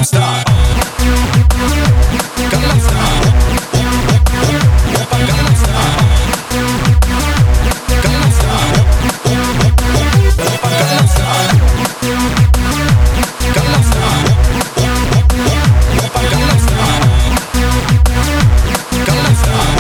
Style. Gangnam Style. 오빠 Gangnam Style. Gangnam Style. 오빠 Gangnam Style. Gangnam Style. 오빠 Gangnam Style. Gangnam Style.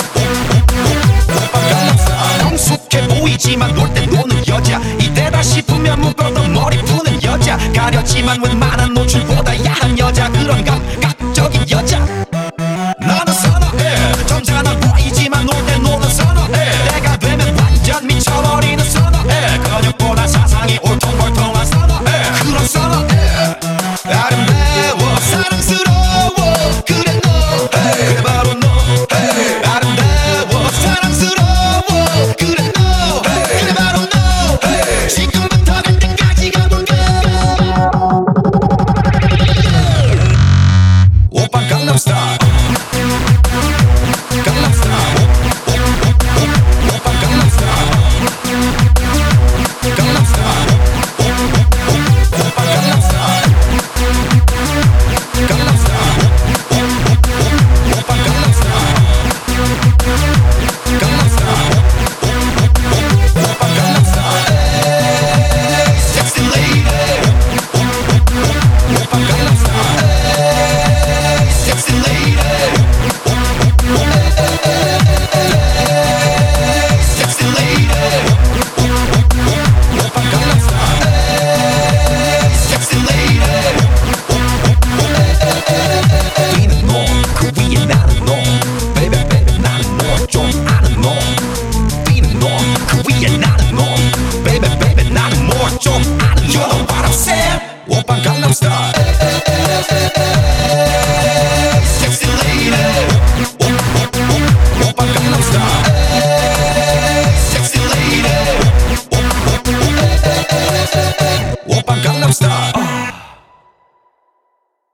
오빠 Gangnam Style. 성숙해 보이지만 놀 때 노는 여자, 이때다 싶으면 묶어도 머리 푸는 여자, 가렸지만 웬만한 노출보다 야한 여자, 그런 감각적인 여자 나는 선호해. 점잖아 보이지만 놀 때 노는 선호해. 내가 되면 완전 미쳐버리는 선호해. 근육보다 사상이 울퉁불퉁한 선호해. 그런 선호해. 아름다워 사랑스러워 그래 너, 그래 바로 너. 아름다워 사랑스러워 그래 너, 그래 바로 너. 지금부터 갈 때까지 가볼까. 오빠 Gangnam Style. Gangnam Style. 오빠 Gangnam Style. Gangnam Style. 오빠 Gangnam Style. Gangnam Style. 오빠 Gangnam Style. Gangnam Style. 오빠 Gangnam Style. Sexy lady. 오빠 Gangnam Style. Sexy lady. Sexy lady. 오빠 Gangnam Style. Sexy lady. 뛰는 너, 그 위에 나는 너. Baby baby 나는 너 좀 아는 너. 뛰는 너, 그 위에 나는 너. Baby baby 나는 뭐 좀 아는 너. You know what I'm saying? 오빠 Gangnam Style.